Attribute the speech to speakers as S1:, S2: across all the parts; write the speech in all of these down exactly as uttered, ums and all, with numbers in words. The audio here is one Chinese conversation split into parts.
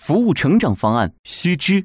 S1: 服务成长方案须知。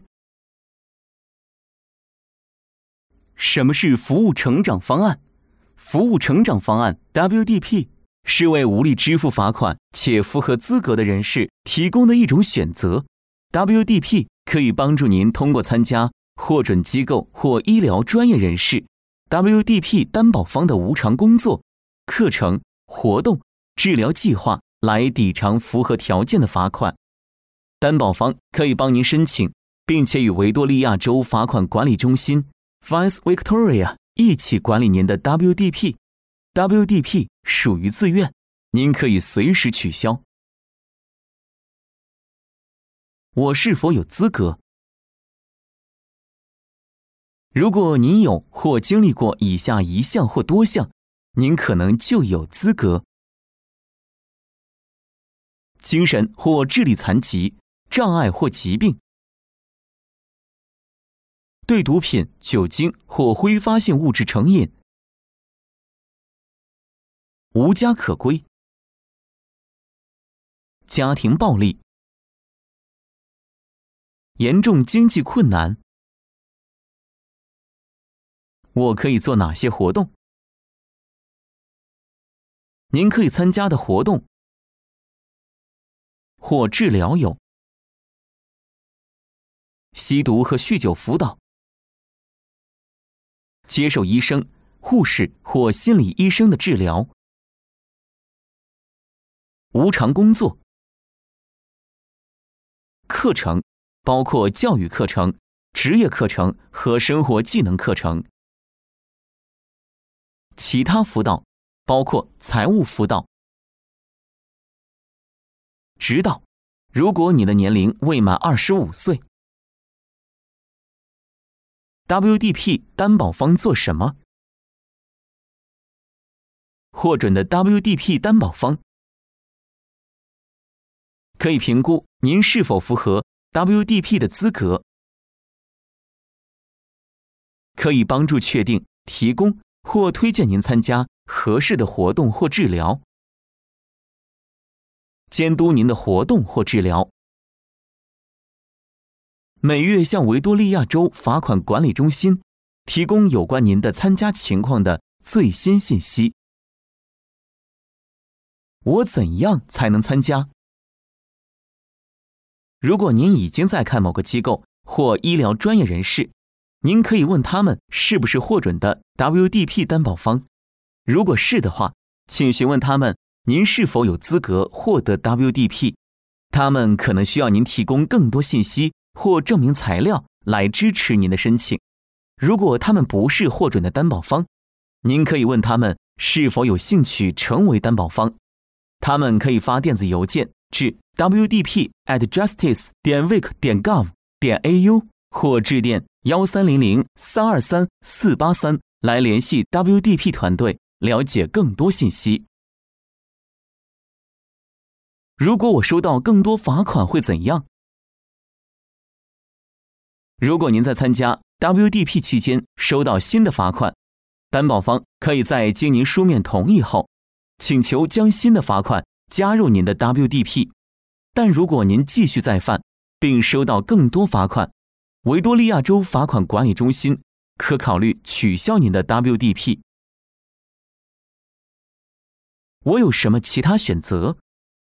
S1: 什么是服务成长方案？服务成长方案 W D P 是为无力支付罚款且符合资格的人士提供的一种选择。W D P 可以帮助您通过参加获准机构或医疗专业人士 W D P 担保方的无偿工作、课程、活动、治疗计划来抵偿符合条件的罚款。担保方可以帮您申请，并且与维多利亚州罚款管理中心 Vice Victoria 一起管理您的 W D P。W D P 属于自愿，您可以随时取消。我是否有资格？如果您有或经历过以下一项或多项，您可能就有资格：精神或智力残疾、障碍或疾病，对毒品、酒精或挥发性物质成瘾，无家可归，家庭暴力，严重经济困难。我可以做哪些活动？您可以参加的活动或治疗有：吸毒和酗酒辅导，接受医生、护士或心理医生的治疗，无偿工作，课程包括教育课程、职业课程和生活技能课程，其他辅导包括财务辅导，指导，如果你的年龄未满二十五岁。W D P 担保方做什么？获准的 W D P 担保方可以评估您是否符合 W D P 的资格，可以帮助确定、提供或推荐您参加合适的活动或治疗，监督您的活动或治疗，每月向维多利亚州罚款管理中心提供有关您的参加情况的最新信息。我怎样才能参加？如果您已经在看某个机构或医疗专业人士，您可以问他们是不是获准的 W D P 担保方。如果是的话，请询问他们您是否有资格获得 W D P。他们可能需要您提供更多信息或证明材料来支持您的申请。如果他们不是获准的担保方，您可以问他们是否有兴趣成为担保方。他们可以发电子邮件至 w d p at justice 点 vic 点 gov 点 a u 或致电一三零零三二三四八三来联系 W D P 团队了解更多信息。如果我收到更多罚款会怎样？如果您在参加 W D P 期间收到新的罚款，担保方可以在经您书面同意后，请求将新的罚款加入您的 W D P。但如果您继续再犯，并收到更多罚款，维多利亚州罚款管理中心可考虑取消您的 W D P。我有什么其他选择？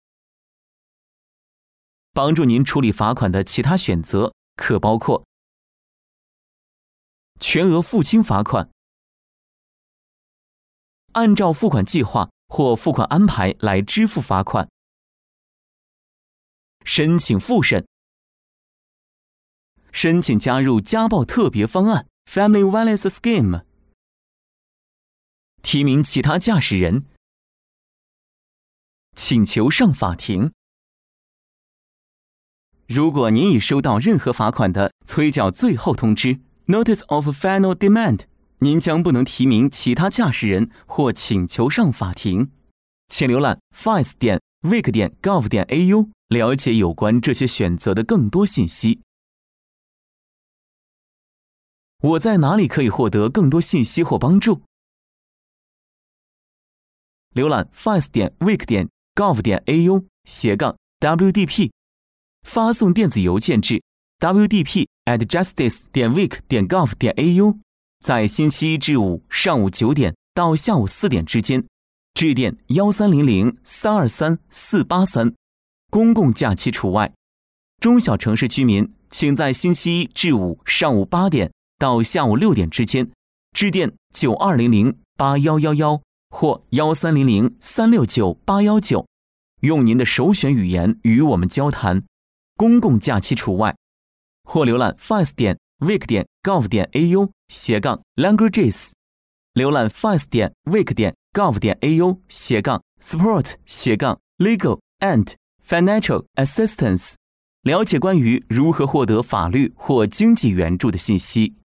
S1: 帮助您处理罚款的其他选择可包括全额付清罚款，按照付款计划或付款安排来支付罚款，申请复审，申请加入家暴特别方案 Family Violence Scheme， 提名其他驾驶人，请求上法庭。如果您已收到任何罚款的催缴最后通知 Notice of Final Demand， 您将不能提名其他驾驶人或请求上法庭。请浏览 vice 点 vic 点 gov 点 a u 了解有关这些选择的更多信息。我在哪里可以获得更多信息或帮助？浏览 vice 点 vic 点 gov 点 a u 斜杠 W D P 发送电子邮件至 w d p at justice 点 vic 点 gov 点 a u， 在星期一至五上午九点到下午四点之间，致电一三零零三二三四八三，公共假期除外。中小城市居民请在星期一至五上午八点到下午六点之间，致电九二零零八一一一或一三零零三六九八一九，用您的首选语言与我们交谈，公共假期除外。或浏览 f a s 点 vic 点 gov 点 a u 斜杠 languages， 浏览 f a s 点 vic 点 gov 点 a u 斜杠 support 斜杠 legal and financial assistance， 了解关于如何获得法律或经济援助的信息。